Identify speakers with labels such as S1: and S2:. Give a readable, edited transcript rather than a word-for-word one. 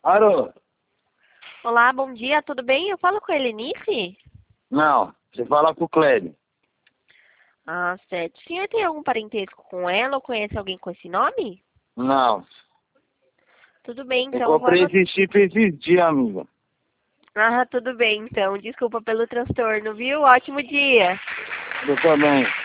S1: Alô?
S2: Olá, bom dia, tudo bem? Eu falo com a Helenice?
S1: Não, você fala com o Clébio.
S2: Ah, certo. O senhor tem algum parentesco com ela ou conhece alguém com esse nome?
S1: Não,
S2: Tudo bem,
S1: eu
S2: então eu vou
S1: comprei
S2: anotar.
S1: esse chip esses dias, amigo.
S2: Ah, tudo bem, então. Desculpa pelo transtorno, viu? Ótimo dia.
S1: Eu também.